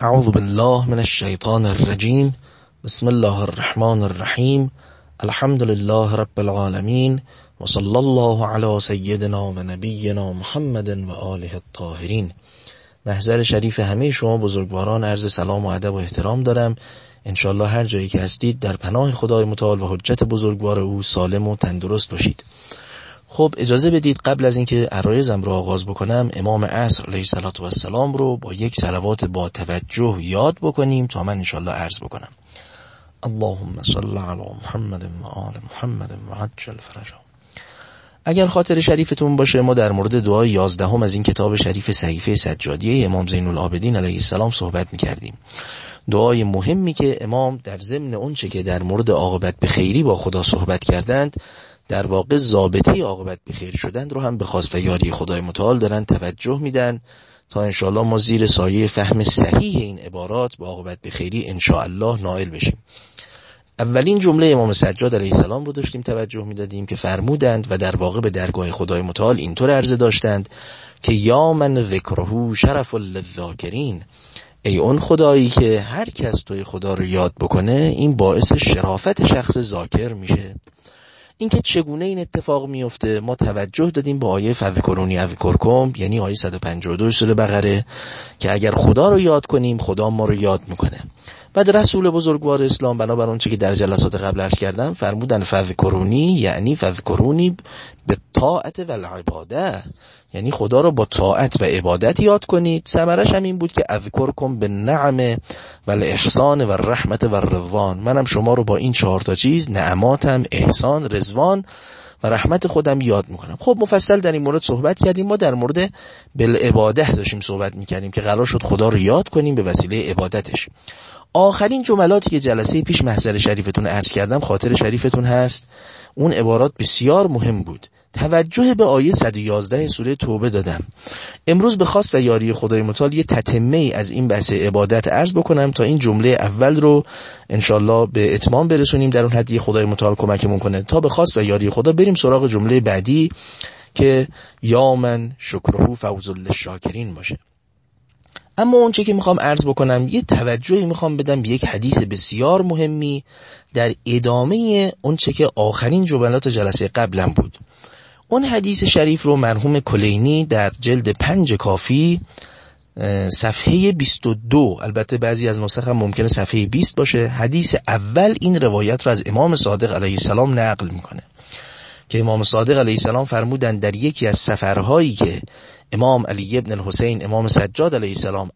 اعوذ بالله من الشیطان الرجیم. بسم الله الرحمن الرحیم. الحمد لله رب العالمین و صلی الله علی سیدنا و نبینا محمد و آله الطاهرین. محضر شریف همه شما بزرگواران عرض سلام و ادب و احترام دارم. انشالله هر جایی که هستید در پناه خدای متعال و حجت بزرگوار او سالم و تندرست باشید. خب اجازه بدید قبل از اینکه عرایزم رو آغاز بکنم امام عصر علیه السلام رو با یک صلوات با توجه یاد بکنیم تا من انشالله عرض بکنم. اللهم صل علی محمد و آل محمد و عجل فرجهم. اگر خاطر شریفتون باشه ما در مورد دعای 11 از این کتاب شریف صحیفه سجادیه امام زین العابدین علیه السلام صحبت می‌کردیم. دعای مهمی که امام در ضمن اونچه که در مورد عاقبت به خیری با خدا صحبت کردند در واقع ضابطه عاقبت به خیر شدن رو هم به خواست و یاری خدای متعال دارن توجه میدن تا انشاءالله ما زیر سایه فهم صحیح این عبارات با عاقبت به خیری انشاءالله نائل بشیم. اولین جمله امام سجاد علیه السلام رو داشتیم توجه میدادیم که فرمودند و در واقع به درگاه خدای متعال اینطور عرضه داشتند که یا من ذکره شرف للذاکرین، ای اون خدایی که هر کس توی خدا رو یاد بکنه این باعث شرافت شخص ذاکر میشه. اینکه چگونه این اتفاق میفته ما توجه دادیم با آیه فذکرونی اذکرکم، یعنی آیه 152 سوره بقره که اگر خدا رو یاد کنیم خدا ما رو یاد میکنه. بعد رسول بزرگوار اسلام بنابر اون چه که در جلسات قبل عرض کردم فرمودن فذکرونی یعنی فذکرونی به طاعت و العباده، یعنی خدا رو با طاعت و عبادت یاد کنید. ثمرش هم این بود که اذکرکم بالنعم و الاحسان و الرحمت و الرضوان، منم شما رو با این 4 چیز نعماتم، احسان، رضوان و رحمت خودم یاد میکنم. خب مفصل در این مورد صحبت کردیم. ما در مورد بالعباده داشتیم صحبت میکردیم که قرار شد خدا رو یاد کنیم به وسیله عبادتش. آخرین جملاتی که جلسه پیش محضر شریفتون عرض کردم خاطر شریفتون هست، اون عبارات بسیار مهم بود. توجه به آیه 111 سوره توبه دادم. امروز به خواست و یاری خدای متعال یه تتمه از این بحث عبادت عرض بکنم تا این جمله اول رو انشالله به اتمام برسونیم، در اون حدی خدای متعال کمکمون کنه تا به خواست و یاری خدا بریم سراغ جمله بعدی که یا من شکره فوز للشاکرین باشه. اما اون چه که میخوام عرض بکنم یه توجهی میخوام بدم به یک حدیث بسیار مهمی در ادامه اون چه که آخرین جملات جلسه قبلم بود. اون حدیث شریف رو مرحوم کلینی در جلد 5 کافی صفحه 22، البته بعضی از نسخ هم ممکنه صفحه 20 باشه، حدیث اول این روایت رو از امام صادق علیه السلام نقل میکنه که امام صادق علیه السلام فرمودند در یکی از سفرهایی که امام علی ابن الحسین امام سجاد علیه السلام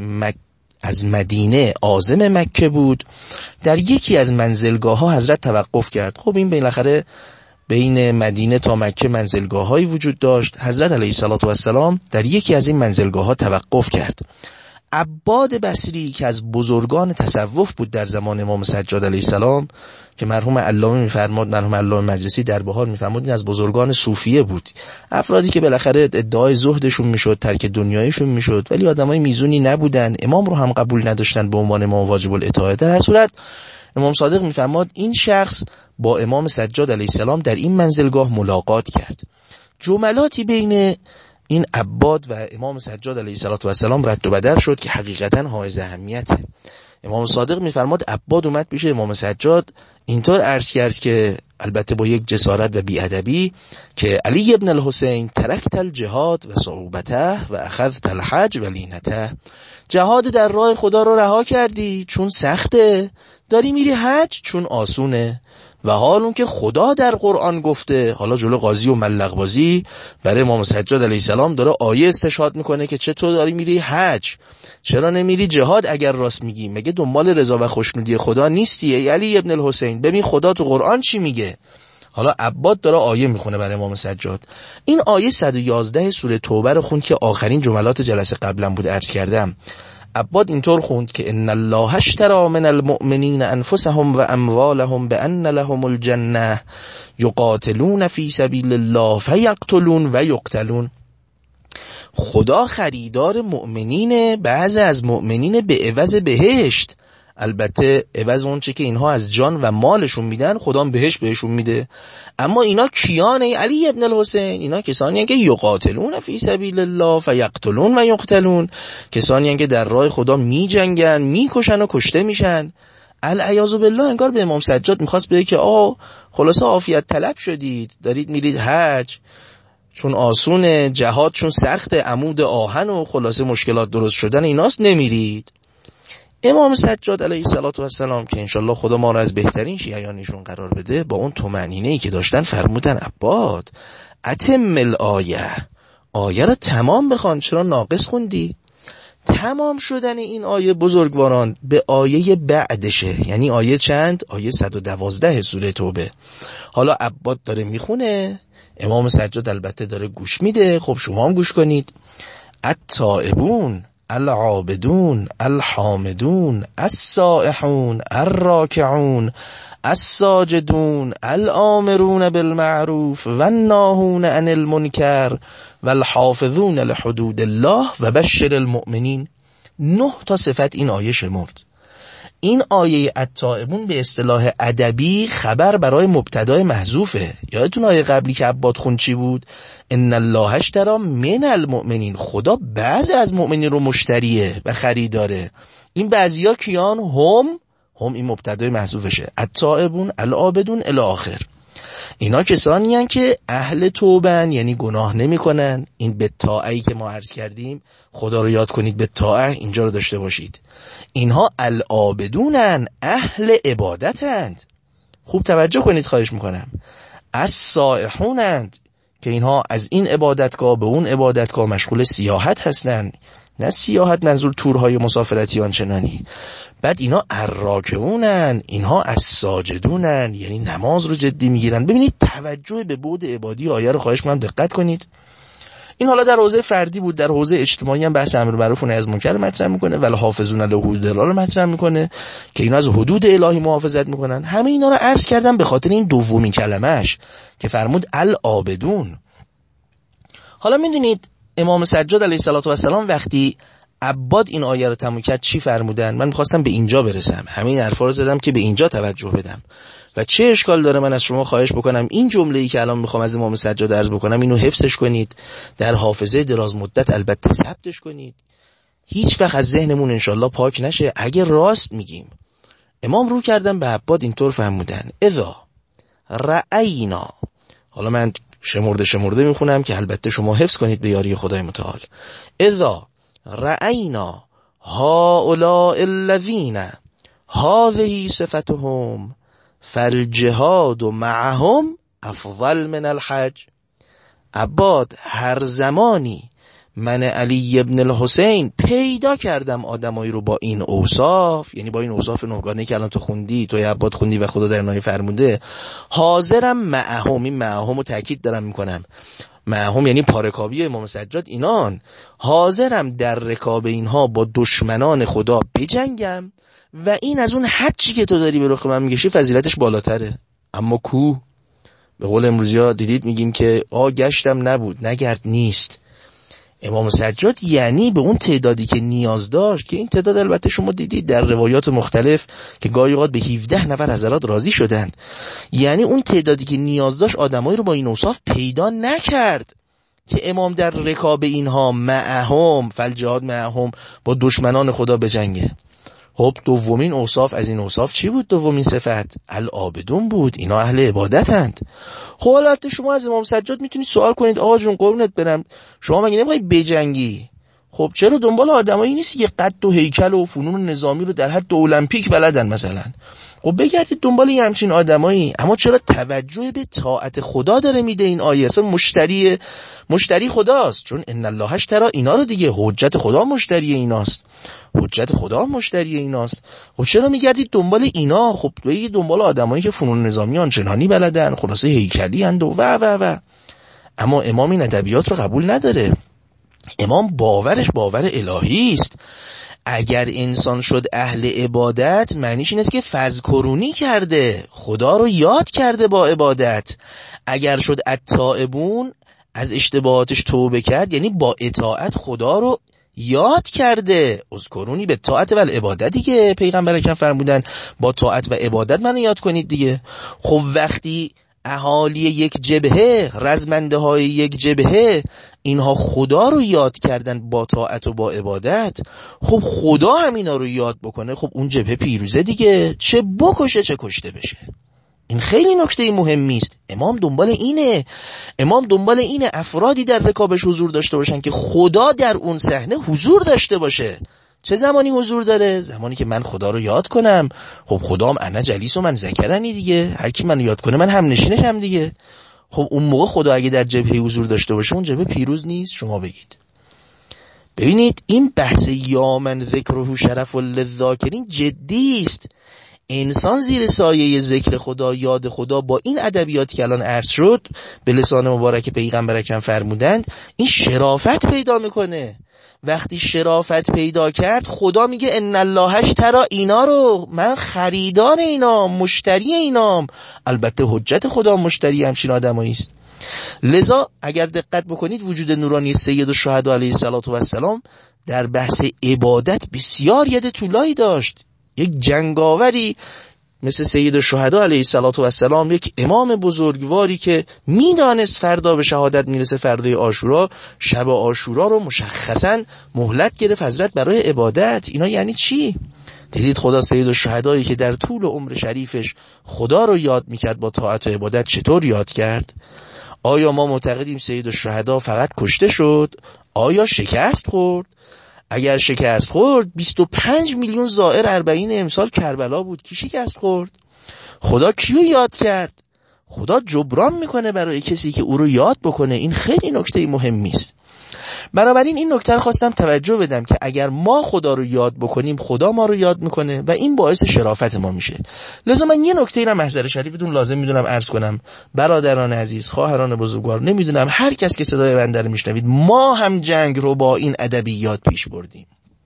از مدینه عازم مکه بود، در یکی از منزلگاه ها حضرت توقف کرد. خب این بالاخره بین مدینه تا مکه منزلگاه هایی وجود داشت. حضرت علیه السلام در یکی از این منزلگاه ها توقف کرد. عباد بصری که از بزرگان تصوف بود در زمان امام سجاد علیه السلام که مرحوم علامه میفرماد، مرحوم علامه مجلسی در بهار میفرماد این از بزرگان صوفیه بود، افرادی که بالاخره ادعای زهدشون میشد، ترک دنیایشون میشد، ولی آدمای میزونی نبودن، امام رو هم قبول نداشتن به عنوان امام واجب الاطاعه. در هر صورت امام صادق میفرماد این شخص با امام سجاد علیه السلام در این منزلگاه ملاقات کرد. جملاتی بین این عباد و امام سجاد علیه السلام رد و بدل شد که حقیقتا حائز اهمیته. امام صادق میفرماد عباد اومد پیش امام سجاد اینطور عرض کرد که البته با یک جسارت و بی‌ادبی که علی ابن الحسین ترکت الجهاد و صعوبته و اخذت الحج و لینته، جهاد در راه خدا رو رها کردی چون سخته، داری میری حج چون آسونه. و حال اون که خدا در قرآن گفته، حالا جلو قاضی و ملق بازی برای امام سجاد علیه السلام داره آیه استشهاد میکنه که چطور داری میری حج، چرا نمیری جهاد اگر راست میگی، مگه دنبال رضا و خوشنودی خدا نیستی ای علی ابن الحسین؟ ببین خدا تو قرآن چی میگه. حالا عباد داره آیه میخونه برای امام سجاد. این آیه 111 سوره توبه رو خوند که آخرین جملات جلسه قبلا بود عرض کردم. عباد اینطور خوند که ان الله اشتری من المؤمنین انفسهم و اموالهم بان لهم الجنه یقاتلون فی سبیل الله فیقتلون و یقتلون. خدا خریدار مؤمنین، بعضی از مؤمنین به عوض بهشت، البته عوض اون چه که اینها از جان و مالشون میدن خدا بهشون میده. اما اینا کیانه علی ابن الحسین؟ اینا کسانی که یقاتلون فی سبیل الله فیقتلون و یقتلون، کسانی که در راه خدا میجنگن، میکشن و کشته میشن. العیاذ بالله انگار به امام سجاد میخواست بگه که خلاصه عافیت طلب شدید، دارید میرید حج چون آسونه، جهاد چون سخت، عمود آهن و خلاصه مشکلات درست شدن ایناست، نمیرید. امام سجاد علیه السلام که انشالله خدا ما را از بهترین شیعیانشون قرار بده، با اون طمأنینه‌ای که داشتن فرمودن عباد اتم آیه را تمام بخوان، چرا ناقص خوندی؟ تمام شدن این آیه بزرگواران به آیه بعدشه، یعنی آیه چند؟ آیه 112 سوره توبه. حالا عباد داره میخونه، امام سجاد البته داره گوش میده. خب شما هم گوش کنید. التائبون العابدون الحامدون السائحون الراکعون الساجدون الآمرون بالمعروف والناهون عن المنکر والحافظون لحدود الله و بشر المؤمنین. 9 تا صفت این آیه شمرد. این آیه التائبون به اصطلاح ادبی خبر برای مبتدای محذوفه. یادتون آیه قبلی که عباد خون چی بود؟ ان الله اشتری من المؤمنین، خدا بعضی از مؤمنین رو مشتریه و خریداره. این بعضیا کیان؟ هم این مبتدای محذوفشه. التائبون العابدون الی آخر. اینا کسانی هستند که اهل توبن، یعنی گناه نمی کنن. این به طاعه‌ای که ما عرض کردیم، خدا رو یاد کنید، به طاعه اینجا رو داشته باشید. اینها العابدونن، اهل عبادتند. خوب توجه کنید خواهش میکنم. السائحونند که اینها از این عبادتگاه به اون عبادتگاه مشغول سیاحت هستند، نه سیاحت منظور تورهای مسافرتی آنچنانی. بعد اینا الراکعونن، اینها الساجدونن، یعنی نماز رو جدی میگیرن. ببینید توجه به بعد عبادی آیه رو خواهش میکنم دقت کنید. این حالا در حوزه فردی بود، در حوزه اجتماعی هم بحث امر معروف و نهی از منکر مطرح میکنه، ولی حافظون لحدود الله رو مطرح میکنه که اینا از حدود الهی محافظت میکنن. همه اینا رو عرض کردم به خاطر این دومین کلمه‌اش که فرمود العابدون. حالا میدونید امام سجاد علیه السلام وقتی عباد این آیه رو تموم کرد چی فرمودن؟ من میخواستم به اینجا برسم، همین حرفا رو زدم که به اینجا توجه بدم. و چه اشکال داره من از شما خواهش بکنم این جمله‌ای که الان میخوام از امام سجاد عرض بکنم اینو حفظش کنید، در حافظه دراز مدت البته ثبتش کنید، هیچ وقت از ذهنمون انشالله پاک نشه اگه راست میگیم. امام رو کردن به عباد اینطور فرمودن اذا رأینا، حالا من شمرده میخونم که البته شما حفظ کنید به یاری خدای متعال. اذا رأینا هؤلاء الذین هذه صفتهم فالجهاد معهم افضل من الحج. عباد هر زمانی من علی ابن الحسین پیدا کردم آدمایی رو با این اوصاف، یعنی با این اوصاف نهگانه‌ای که الان تو خوندی، تو عباد خوندی و خدا در نهی فرموده، حاضرم معهم، این معهم رو تاکید دارم میکنم، معهم یعنی پارکابی امام سجاد، اینان حاضرم در رکاب اینها با دشمنان خدا بجنگم و این از اون حجی که تو داری به رخ من میگشی فضیلتش بالاتره. اما کو؟ به قول امروزیا دیدید میگیم که گشتم نبود، نگرد نیست. امام سجاد یعنی به اون تعدادی که نیاز داشت، که این تعداد البته شما دیدید در روایات مختلف که گاهی اوقات به 17 نفر حضرات راضی شدند، یعنی اون تعدادی که نیاز داشت آدمایی رو با این اوصاف پیدا نکرد که امام در رکاب اینها معهم فالجهاد معهم با دشمنان خدا بجنگه. خب دومین اوصاف از این اوصاف چی بود؟ دومین صفت العابدون بود، اینا اهل عبادتند. خب البته شما از امام سجاد میتونید سوال کنید آقا جون قربونت برم، شما مگه نمیخوای بجنگی؟ خب چرا دنبال آدمایی نیستی که قد و هیکل و فنون نظامی رو در حد المپیک بلدن مثلا؟ خب بگردید دنبال یه همچین آدمایی. اما چرا توجه به طاعت خدا داره میده این آیه؟ اصلا مشتری خداست، چون ان الله اشتری، اینا رو دیگه حجت خدا مشتری ایناست، حجت خدا مشتری ایناست. خب چرا میگردید دنبال اینا؟ خب بگید دنبال آدمایی که فنون نظامی آنچنانی بلدن، خلاصه هیکلی اند و اما امام این ادبیات رو قبول نداره. امام باورش باور الهی است. اگر انسان شد اهل عبادت معنیش این است که فذکرونی کرده، خدا رو یاد کرده با عبادت. اگر شد التائبون، از اشتباهاتش توبه کرد، یعنی با اطاعت خدا رو یاد کرده. اذکرونی به طاعت و العبادت دیگه، پیغمبر اکرم فرمودن با طاعت و عبادت منو یاد کنید دیگه. خب وقتی اهالی یک جبهه، رزمنده های یک جبهه، اینها خدا رو یاد کردن با طاعت و با عبادت، خب خدا هم اینا رو یاد بکنه، خب اون جبهه پیروزه دیگه، چه بکشه چه کشته بشه. این خیلی نکته مهمی است. امام دنبال اینه افرادی در رکابش حضور داشته باشن که خدا در اون صحنه حضور داشته باشه. چه زمانی حضور داره؟ زمانی که من خدا رو یاد کنم. خب خدام انا جلیس و من ذکرنی دیگه، هر کی منو یاد کنه من هم نشینشم دیگه. خب اون موقع خدا اگه در جبهه حضور داشته باشه اون جبهه پیروز نیست؟ شما بگید. ببینید این بحث یا من ذکره شرف للذاکرین جدی است. انسان زیر سایه ذکر خدا، یاد خدا، با این ادبیاتی که الان عرض شد به لسان مبارک پیغمبر اکرم فرمودند، این شرافت پیدا میکنه. وقتی شرافت پیدا کرد خدا میگه ان الله اشتری، اینا رو من خریدار اینام، مشتری اینام. البته حجت خدا مشتری همچین آدمایی است. لذا اگر دقت بکنید وجود نورانی سید الشهدا علیه السلام در بحث عبادت بسیار ید طولایی داشت. یک جنگاوری مثل سید الشهدا علیه السلام، یک امام بزرگواری که میدانست فردا به شهادت میرسه، فردای عاشورا، شب عاشورا رو مشخصا مهلت گرفت حضرت برای عبادت. اینا یعنی چی؟ دیدید خدا سید الشهدایی که در طول عمر شریفش خدا رو یاد میکرد با طاعت و عبادت چطور یاد کرد؟ آیا ما معتقدیم سید الشهدا فقط کشته شد؟ آیا شکست خورد؟ اگر شکست خورد 25 میلیون زائر 40 امسال کربلا بود. کی شکست خورد؟ خدا کیو یاد کرد؟ خدا جبران میکنه برای کسی که او رو یاد بکنه. این خیلی نکته مهمی است. بنابراین این نکته رو خواستم توجه بدم که اگر ما خدا رو یاد بکنیم خدا ما رو یاد میکنه و این باعث شرافت ما میشه. لذا من یه نکته اینم محضر شریفتون لازم میدونم عرض کنم. برادران عزیز، خواهران بزرگوار، نمیدونم هر کس که صدای بنده رو میشنوید، ما هم جنگ رو با این ادبیات پیش بردیم.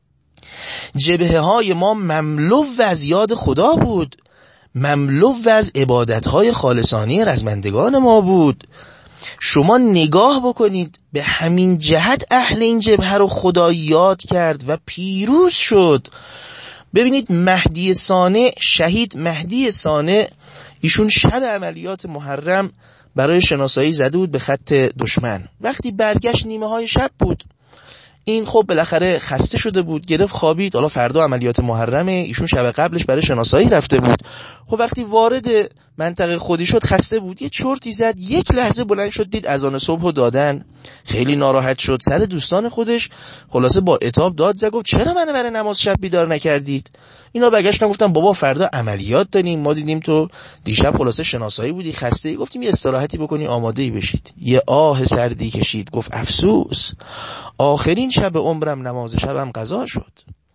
جبهه های ما مملو از یاد خدا بود، مملو از عبادت های خالصانه رزمندگان ما بود. شما نگاه بکنید، به همین جهت اهل این جبهه رو خدا یاد کرد و پیروز شد. ببینید مهدی صانع، شهید مهدی صانع، ایشون شب عملیات محرم برای شناسایی زده بود به خط دشمن. وقتی برگشت نیمه های شب بود. این خب بالاخره خسته شده بود، گرفت خوابید. حالا فردا عملیات محرمه، ایشون شب قبلش برای شناسایی رفته بود. خب وقتی وارد منطقه خودی شد خسته بود، یه چرتی زد، یک لحظه بلند شد دید اذان صبحو دادن. خیلی ناراحت شد، سر دوستان خودش خلاصه با عتاب داد زد، گفت چرا منو برای نماز شب بیدار نکردید؟ اینا برگشتن گفتن بابا فردا عملیات داریم، ما دیدیم تو دیشب خلاصه شناسایی بودی، خسته ای، گفتیم یه استراحتی بکنی آماده ای بشید. یه آه سردی کشید، گفت افسوس، آخرین شب عمرم نماز شبم قضا شد.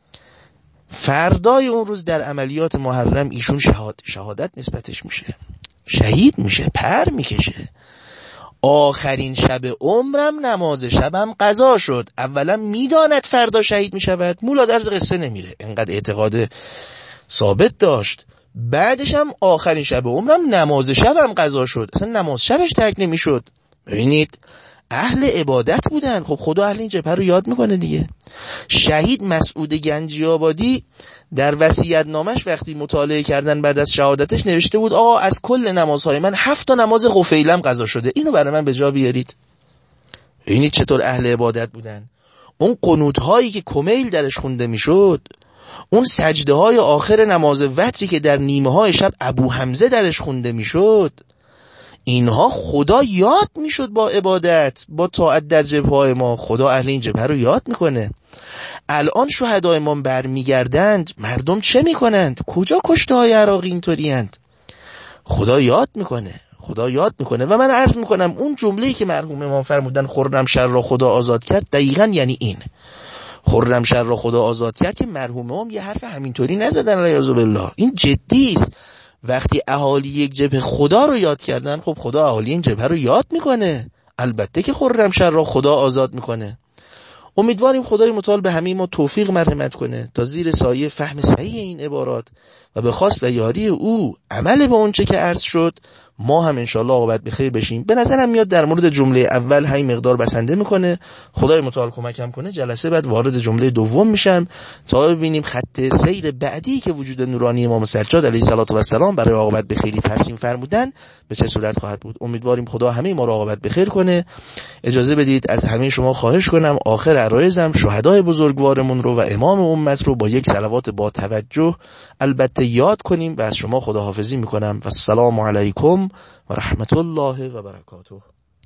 فردای اون روز در عملیات محرم ایشون شهادت نسبتش میشه، شهید میشه، پر میکشه. آخرین شب عمرم نماز شبم قضا شد. اولا میداند فردا شهید میشود، مولا درز قصه نمیره، انقدر اعتقاد ثابت داشت. بعدش هم آخرین شب عمرم نماز شبم قضا شد، اصلا نماز شبش ترک نمیشد. ببینید اهل عبادت بودن. خب خدا اهل این جبهه رو یاد میکنه دیگه. شهید مسعود گنجی آبادی در وصیت نامش وقتی مطالعه کردن بعد از شهادتش نوشته بود آقا از کل نمازهای من 7 تا نماز غفیلم قضا شده، اینو برای من به جا بیارید. ببینید چطور اهل عبادت بودن. اون قنوت هایی که کمیل درش خونده میشد، اون سجده های آخر نماز وتری که در نیمه های شب ابو حمزه درش خونده میشد، اینها خدا یاد میشد با عبادت، با طاعت در جبهه ما. خدا اهل این جبهه رو یاد میکنه. الان شهدای ما برمیگردند، مردم چه میکنند؟ کجا کشته های عراقی اینطوری اند؟ خدا یاد میکنه، خدا یاد میکنه. و من عرض میکنم اون جمله‌ای که مرحوم امام فرمودن خرمشهر را خدا آزاد کرد، دقیقاً یعنی این. خرمشهر را خدا آزاد کرد که مرحوم امام یه حرف همینطوری نزدن علیاذ بالله. این جدی است. وقتی اهالی یک جبهه خدا رو یاد کردن، خب خدا اهالی این جبهه رو یاد میکنه. البته که خرمشهر را خدا آزاد میکنه. امیدواریم خدای متعال به همه ما توفیق مرحمت کنه تا زیر سایه فهم صحیح این عبارات و به خواست و یاری او عمل به اون چه که عرض شد ما هم انشاءالله عاقبت بخیر بشیم. به نظرم میاد در مورد جمله اول همین مقدار بسنده میکنه. خدای متعال کمکم کنه جلسه بعد وارد جمله دوم میشم تا ببینیم خط سیر بعدی که وجود نورانی امام سجاد علیه السلام برای عاقبت بخیری ترسیم فرمودن به چه صورت خواهد بود. امیدواریم خدا همه ما را عاقبت بخیر کنه. اجازه بدید از همه شما خواهش کنم آخر عرایزم شهدای بزرگوارمون رو و امام امت رو با یک صلوات با توجه البته یاد کنیم و از شما خداحافظی میکنم و السلام علیکم و رحمت الله و برکاته.